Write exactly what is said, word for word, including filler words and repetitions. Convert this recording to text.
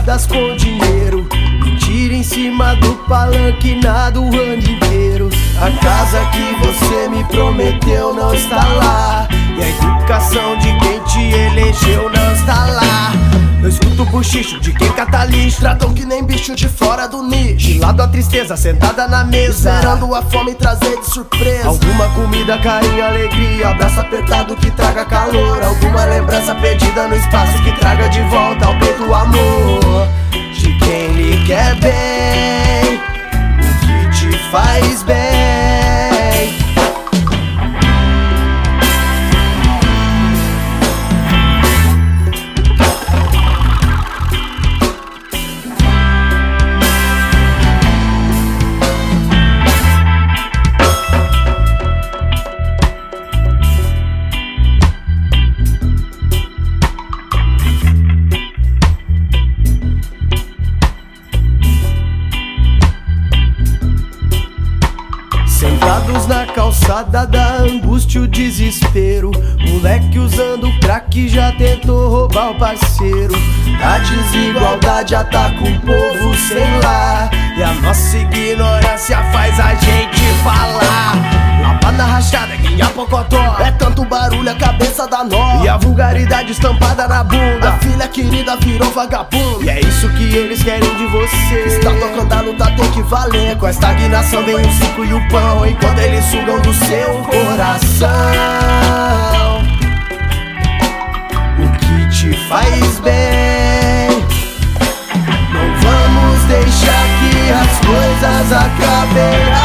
calçadas com dinheiro, mentira em cima do palanque nada o ano inteiro. A casa que você me prometeu não está lá, e a educação de quem te elegeu não está lá. Eu escuto o buchicho de quem cata lixo, tratam que nem bicho de fora do nicho. De lado a tristeza sentada na mesa, esperando a fome trazer de surpresa alguma comida, carinho, alegria, abraço apertado que traga calor, alguma lembrança perdida no espaço que traga de volta ao peito o amor de quem lhe quer bem, o que te faz bem. Sentados na calçada da angústia e o desespero, moleque usando crack já tentou roubar o parceiro. A desigualdade ataca o povo sem lá, e a nossa ignorância faz a gente falar. Lapada rachada, guinha pocotó, é tanto barulho a cabeça dá nó, e a vulgaridade estampada na bunda, a filha querida virou vagabundo. E é isso que eles querem de você, está tocando a luta tem que valer. Com a estagnação vem o ciclo e o pão, enquanto eles sugam do seu coração o que te faz bem. Não vamos deixar que as coisas acabem